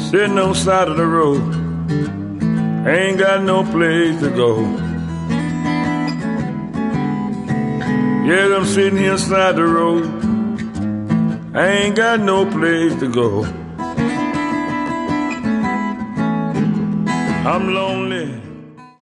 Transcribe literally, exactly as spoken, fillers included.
sitting on the side of the road. Ain't got no place to go. Yes, I'm sitting here beside the road. I ain't got no place to go. I'm lonely.